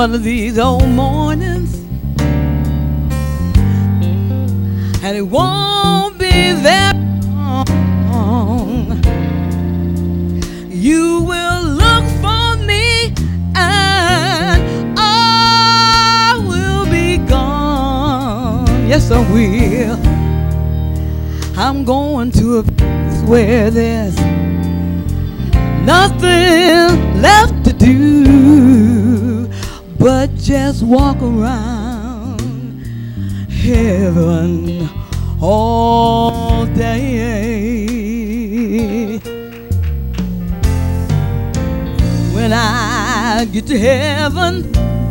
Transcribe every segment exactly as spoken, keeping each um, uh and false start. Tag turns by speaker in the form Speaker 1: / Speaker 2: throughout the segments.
Speaker 1: one of these old mornings, and it won't be that long. You will look for me, and I will be gone. Yes, I will. I'm going to a place where there's nothing left to do but just walk around heaven all day. When I get to heaven,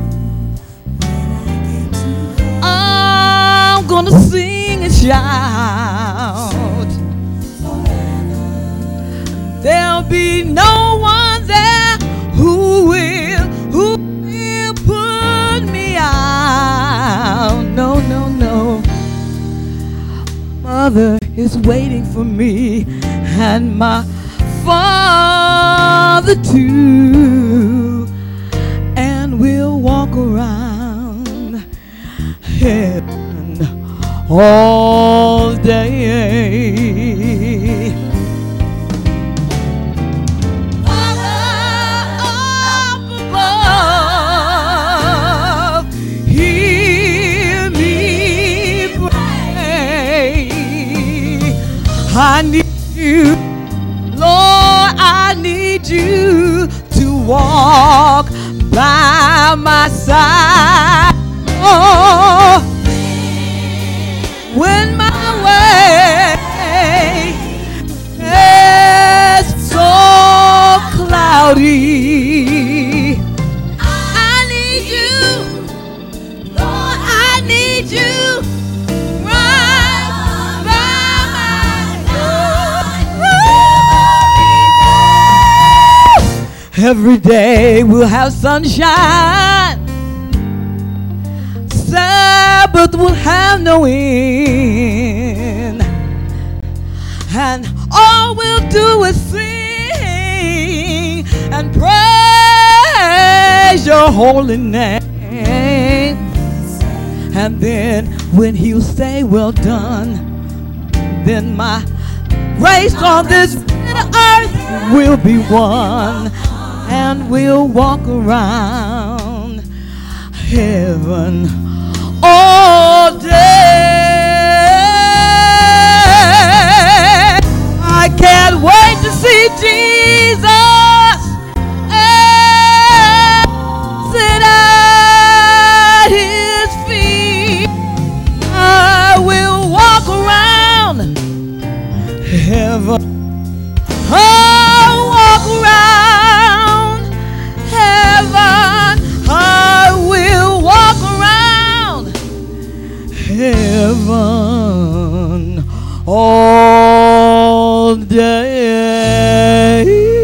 Speaker 1: I'm gonna sing and shout. There'll be no one there who will, who will put me out. No, no, no. Mother is waiting for me, and my father too, and we'll walk around heaven all day. I need you, Lord, I need you to walk by my side. Oh, when my way is so cloudy, I need you, Lord, I need you. Every day we'll have sunshine, Sabbath will have no end, and all we'll do is sing and praise your holy name. And then when he'll say, well done, then my race on this earth will be won. And we'll walk around heaven all day. I can't wait to see Jesus and sit at his feet. I will walk around heaven. I'll walk around heaven. I will walk around heaven all day.